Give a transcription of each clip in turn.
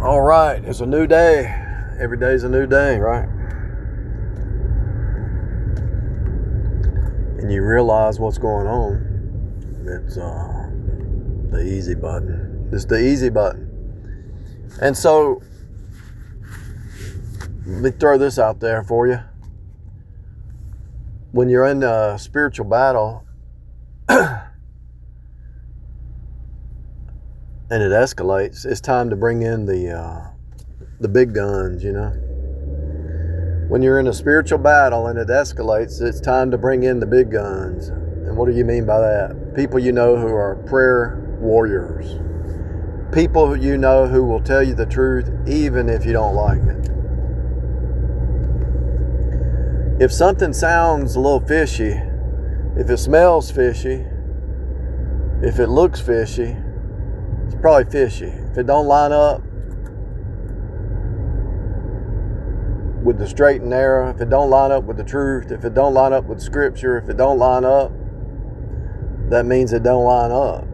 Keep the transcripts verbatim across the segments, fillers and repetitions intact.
All right, it's a new day. Every day's a new day, right? And you realize what's going on. It's uh, the easy button. It's the easy button. And so, let me throw this out there for you. When you're in a spiritual battle, and it escalates, it's time to bring in the uh, the big guns, you know. When you're in a spiritual battle and it escalates, it's time to bring in the big guns. And what do you mean by that? People you know who are prayer warriors. People who you know who will tell you the truth even if you don't like it. If something sounds a little fishy, if it smells fishy, if it looks fishy, it's probably fishy. If it don't line up with the straight and narrow, if it don't line up with the truth, if it don't line up with scripture, if it don't line up, that means it don't line up.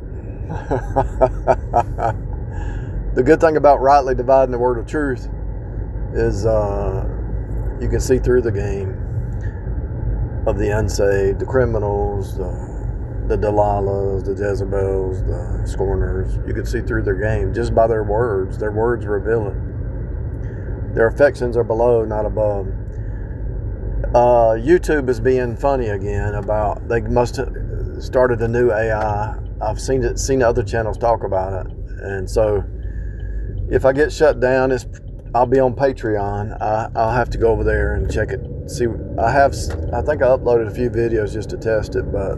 The good thing about rightly dividing the word of truth is uh, you can see through the game of the unsaved, the criminals, the, the Delilahs, the Jezebels, the scorners. You can see through their game just by their words. Their words reveal it. Their affections are below, not above. Uh, YouTube is being funny again about, they must have started a new A I. I've seen it, seen other channels talk about it. And so if I get shut down, it's, I'll be on Patreon. I, I'll have to go over there and check it. See, I have, I think I uploaded a few videos just to test it, but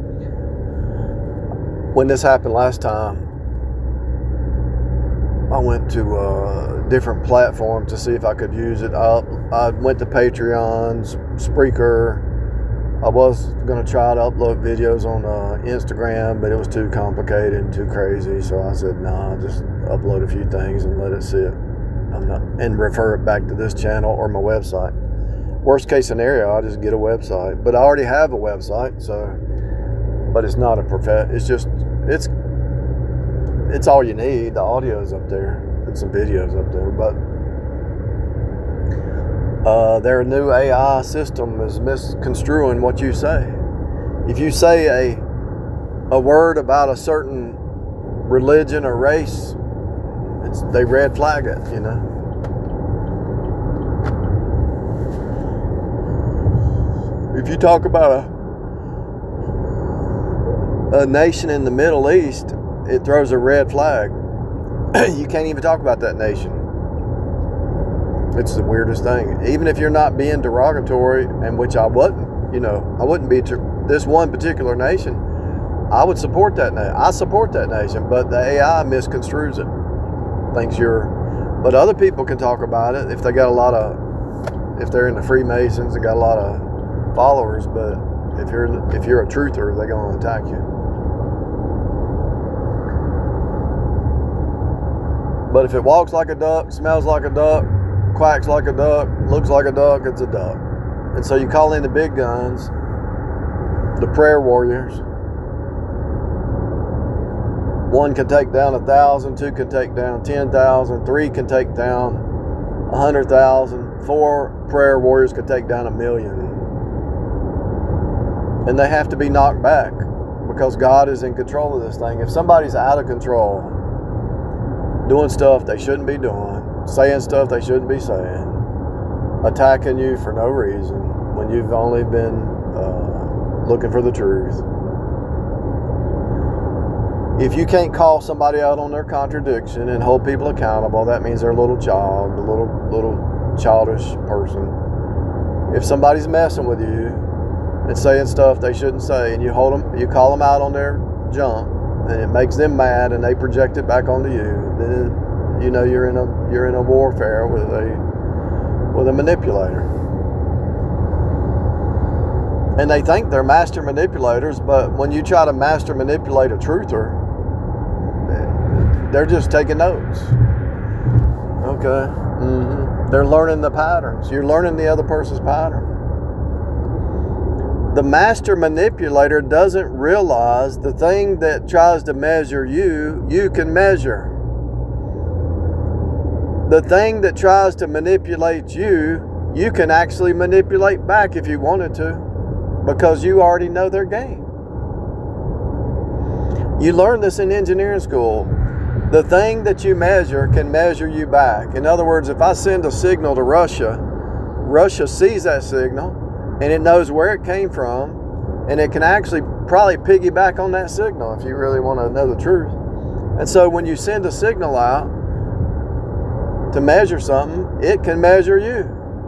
when this happened last time, I went to uh, different platforms to see if I could use it. I, I went to Patreon, Spreaker. I was going to try to upload videos on uh, Instagram, but it was too complicated and too crazy. So I said, nah, just upload a few things and let it sit. I'm not, and refer it back to this channel or my website. Worst case scenario, I'll just get a website. But I already have a website, so, but it's not a prof. It's just, it's, it's all you need. The audio's up there and some videos up there, but uh, their new A I system is misconstruing what you say. If you say a a word about a certain religion or race, it's, they red flag it, you know. If you talk about a a nation in the Middle East, it throws a red flag. You can't even talk about that nation. It's the weirdest thing. Even if you're not being derogatory, and which I wasn't, you know, I wouldn't be to this one particular nation. I would support that nation. I support that nation, but the A I misconstrues it. Thinks you're, but other people can talk about it if they got a lot of, if they're in the Freemasons and got a lot of followers. But if you're if you're a truther, they're gonna attack you. But if it walks like a duck, smells like a duck, quacks like a duck, looks like a duck, it's a duck. And so you call in the big guns, the prayer warriors. One can take down a thousand, two can take down ten thousand, three can take down a hundred thousand, four prayer warriors can take down a million. And they have to be knocked back because God is in control of this thing. If somebody's out of control, doing stuff they shouldn't be doing, saying stuff they shouldn't be saying, attacking you for no reason when you've only been uh, looking for the truth. If you can't call somebody out on their contradiction and hold people accountable, that means they're a little child, a little little childish person. If somebody's messing with you and saying stuff they shouldn't say, and you hold them, you call them out on their junk, and it makes them mad, and they project it back onto you, then you know you're in a you're in a warfare with a with a manipulator. And they think they're master manipulators, but when you try to master manipulate a truther, they're just taking notes. Okay. Mm-hmm. They're learning the patterns. You're learning the other person's pattern. The master manipulator doesn't realize the thing that tries to measure you, you can measure. The thing that tries to manipulate you, you can actually manipulate back if you wanted to, because you already know their game. You learn this in engineering school. The thing that you measure can measure you back. In other words, if I send a signal to Russia, Russia sees that signal and it knows where it came from, and it can actually probably piggyback on that signal if you really want to know the truth. And so when you send a signal out to measure something, it can measure you.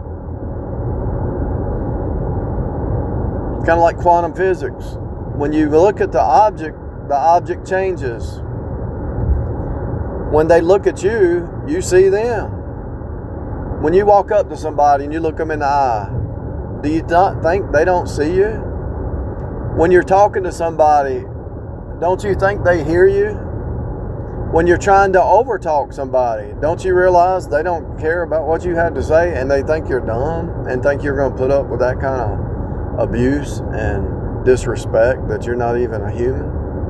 Kind of like quantum physics. When you look at the object, the object changes. When they look at you, you see them. When you walk up to somebody and you look them in the eye, do you not think they don't see you? When you're talking to somebody, don't you think they hear you? When you're trying to overtalk somebody, don't you realize they don't care about what you have to say, and they think you're dumb and think you're going to put up with that kind of abuse and disrespect, that you're not even a human?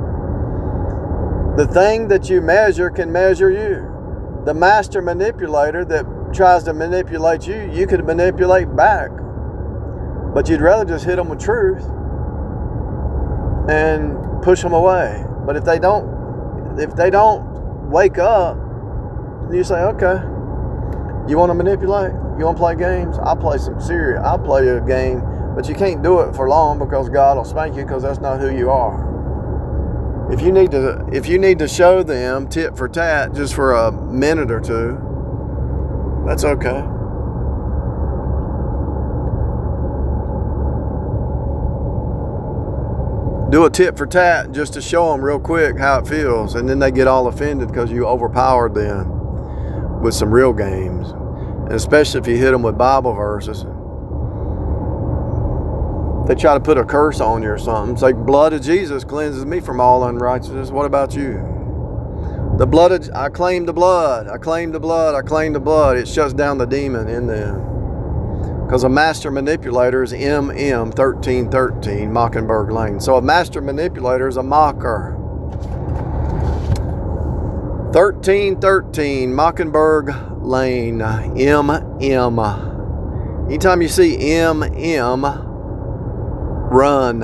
The thing that you measure can measure you. The master manipulator that tries to manipulate you, you could manipulate back. But you'd rather just hit them with truth and push them away. But if they don't, if they don't wake up, you say, okay, you want to manipulate? You want to play games? I'll play some serious. I'll play a game, but you can't do it for long, because God will spank you, because that's not who you are. If you need to, if you need to show them tit for tat just for a minute or two, that's okay. Do a tit for tat just to show them real quick how it feels, and then they get all offended because you overpowered them with some real games, and especially if you hit them with Bible verses. They try to put a curse on you or something. Say, blood of Jesus cleanses me from all unrighteousness. What about you? The blood of, I claim the blood. I claim the blood. I claim the blood. It shuts down the demon in them. Because a master manipulator is M M thirteen thirteen, Mockingbird Lane. So a master manipulator is a mocker. thirteen thirteen, Mockingbird Lane, M M. Anytime you see M M, run.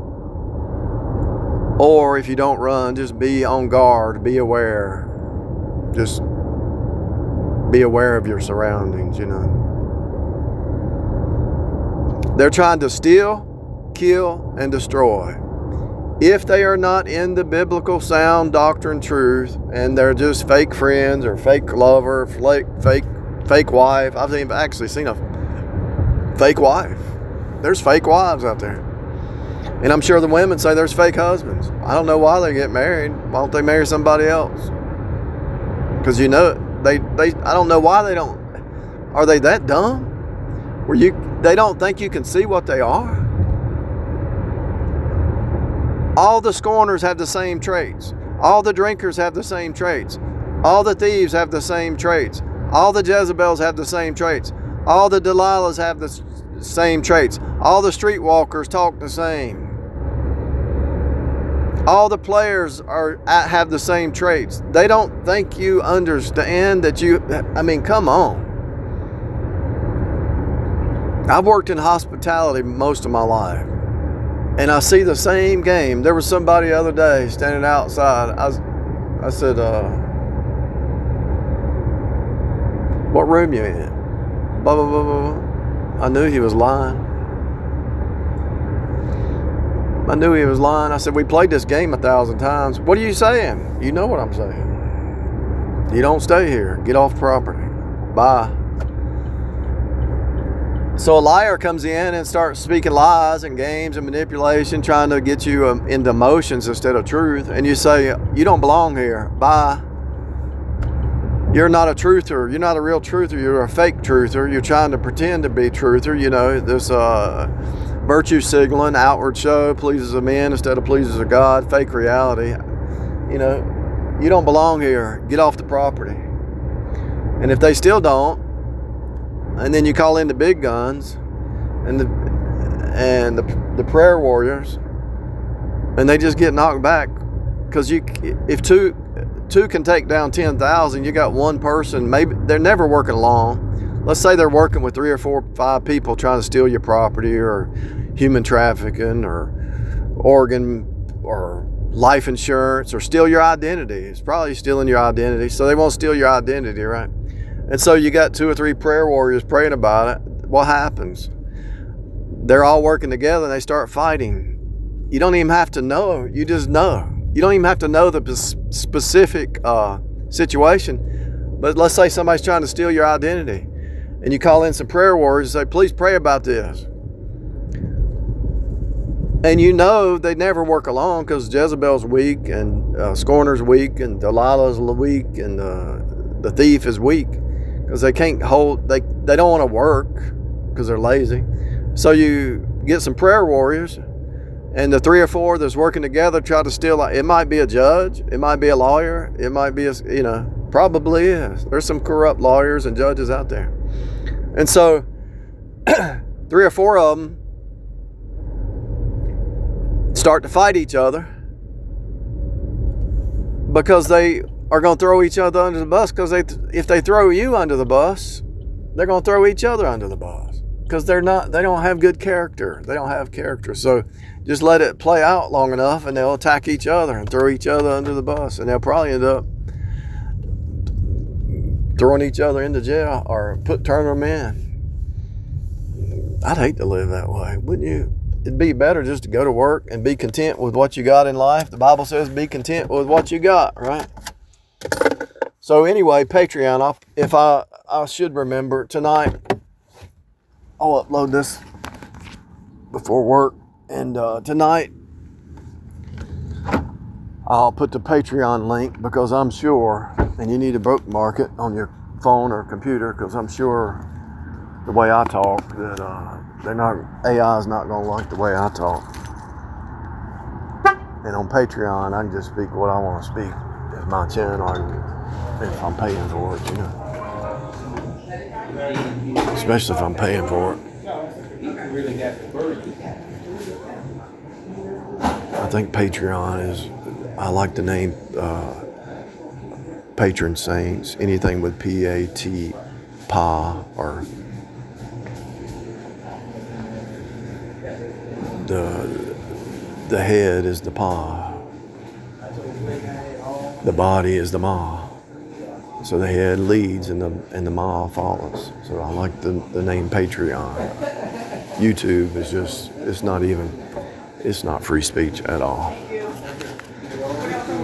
Or if you don't run, just be on guard, be aware. Just be aware of your surroundings, you know. They're trying to steal, kill, and destroy. If they are not in the biblical sound doctrine truth, and they're just fake friends or fake lover, fake fake fake wife. I've actually seen a fake wife. There's fake wives out there. And I'm sure the women say there's fake husbands. I don't know why they get married. Why don't they marry somebody else? Because you know, they, they, I don't know why they don't. Are they that dumb? Where you, they don't think you can see what they are? All the scorners have the same traits. All the drinkers have the same traits. All the thieves have the same traits. All the Jezebels have the same traits. All the Delilahs have the same traits. All the streetwalkers talk the same. All the players are have the same traits. They don't think you understand that you, I mean, come on. I've worked in hospitality most of my life, and I see the same game. There was somebody the other day standing outside. I, was, I said, uh, what room you in? Blah, blah, blah, blah. I knew he was lying. I knew he was lying. I said, we played this game a thousand times. What are you saying? You know what I'm saying. You don't stay here. Get off property. Bye. So a liar comes in and starts speaking lies and games and manipulation, trying to get you um, into emotions instead of truth. And you say, you don't belong here. Bye. You're not a truther. You're not a real truther. You're a fake truther. You're trying to pretend to be truther. You know, this uh, virtue signaling, outward show, pleases a man instead of pleases a God, fake reality. You know, you don't belong here. Get off the property. And if they still don't, and then you call in the big guns and the and the, the prayer warriors, and they just get knocked back, because you, if two two can take down ten thousand. You got one person, maybe they're never working alone. Let's say they're working with three or four, five people trying to steal your property, or human trafficking, or organ, or life insurance, or steal your identity. It's probably stealing your identity. So they won't steal your identity, right? And so you got two or three prayer warriors praying about it. What happens? They're all working together and they start fighting. You don't even have to know. You just know. You don't even have to know the specific uh, situation. But let's say somebody's trying to steal your identity, and you call in some prayer warriors and say, please pray about this. And you know they never work alone, because Jezebel's weak, and uh, Scorner's weak, and Delilah's weak, and uh, the thief is weak, because they can't hold, they, they don't want to work because they're lazy. So you get some prayer warriors, and the three or four that's working together try to steal. It might be a judge, it might be a lawyer, it might be a, you know, probably is. There's some corrupt lawyers and judges out there. And so three or four of them start to fight each other, because they are going to throw each other under the bus. Because they, if they throw you under the bus, they're going to throw each other under the bus, because they're not, they don't have good character. They don't have character. So just let it play out long enough, and they'll attack each other and throw each other under the bus, and they'll probably end up throwing each other into jail, or put turn them in. I'd hate to live that way, wouldn't you? It'd be better just to go to work and be content with what you got in life. The Bible says be content with what you got, right? So anyway, Patreon, I'll, if I, I should remember tonight, I'll upload this before work. And uh, tonight, I'll put the Patreon link, because I'm sure, and you need to bookmark it on your phone or computer, because I'm sure the way I talk, that uh, they're not, A I is not going to like the way I talk. And on Patreon, I can just speak what I want to speak. It's my channel, if I'm paying for it, you know. Especially if I'm paying for it. I think Patreon is, I like the name uh, Patron Saints. Anything with P A T, Pa, or the the head is the Pa. The body is the Ma. So the head leads and the and the Ma follows. So I like the, the name Patreon. YouTube is just, it's not even, it's not free speech at all.